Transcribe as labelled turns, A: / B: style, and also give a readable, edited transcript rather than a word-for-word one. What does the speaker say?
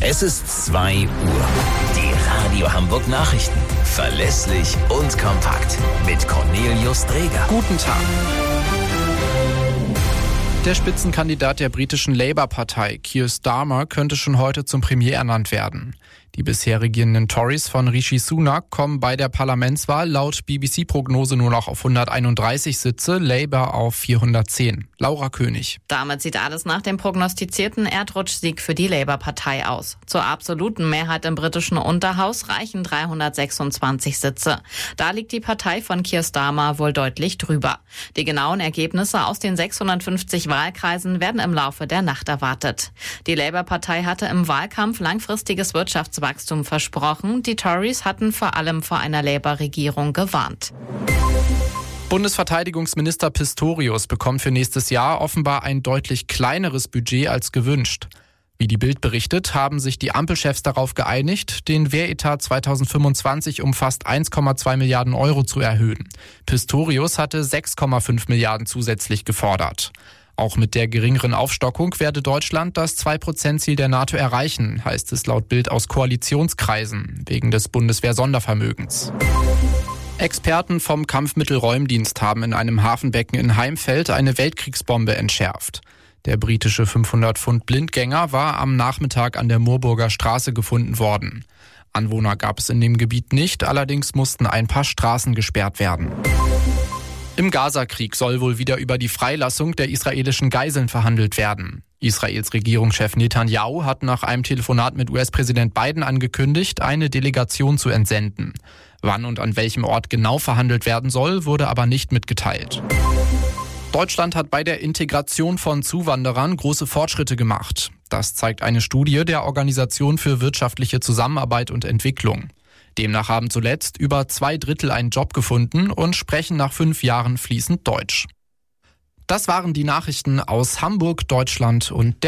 A: Es ist 2 Uhr. Die Radio Hamburg Nachrichten. Verlässlich und kompakt. Mit Cornelius Dreger.
B: Guten Tag. Der Spitzenkandidat der britischen Labour-Partei, Keir Starmer, könnte schon heute zum Premier ernannt werden. Die bisher regierenden Tories von Rishi Sunak kommen bei der Parlamentswahl laut BBC-Prognose nur noch auf 131 Sitze, Labour auf 410. Laura König.
C: Damit sieht alles nach dem prognostizierten Erdrutschsieg für die Labour-Partei aus. Zur absoluten Mehrheit im britischen Unterhaus reichen 326 Sitze. Da liegt die Partei von Keir Starmer wohl deutlich drüber. Die genauen Ergebnisse aus den 650 Wahlkreisen werden im Laufe der Nacht erwartet. Die Labour-Partei hatte im Wahlkampf langfristiges Wirtschaftswachstum versprochen. Die Tories hatten vor allem vor einer Labour-Regierung gewarnt.
B: Bundesverteidigungsminister Pistorius bekommt für nächstes Jahr offenbar ein deutlich kleineres Budget als gewünscht. Wie die Bild berichtet, haben sich die Ampelchefs darauf geeinigt, den Wehretat 2025 um fast 1,2 Milliarden Euro zu erhöhen. Pistorius hatte 6,5 Milliarden zusätzlich gefordert. Auch mit der geringeren Aufstockung werde Deutschland das 2%-Ziel der NATO erreichen, heißt es laut Bild aus Koalitionskreisen, wegen des Bundeswehr-Sondervermögens. Experten vom Kampfmittelräumdienst haben in einem Hafenbecken in Heimfeld eine Weltkriegsbombe entschärft. Der britische 500-Pfund-Blindgänger war am Nachmittag an der Moorburger Straße gefunden worden. Anwohner gab es in dem Gebiet nicht, allerdings mussten ein paar Straßen gesperrt werden. Im Gazakrieg soll wohl wieder über die Freilassung der israelischen Geiseln verhandelt werden. Israels Regierungschef Netanyahu hat nach einem Telefonat mit US-Präsident Biden angekündigt, eine Delegation zu entsenden. Wann und an welchem Ort genau verhandelt werden soll, wurde aber nicht mitgeteilt. Deutschland hat bei der Integration von Zuwanderern große Fortschritte gemacht. Das zeigt eine Studie der Organisation für wirtschaftliche Zusammenarbeit und Entwicklung. Demnach haben zuletzt über 2/3 einen Job gefunden und sprechen nach 5 Jahren fließend Deutsch. Das waren die Nachrichten aus Hamburg, Deutschland und der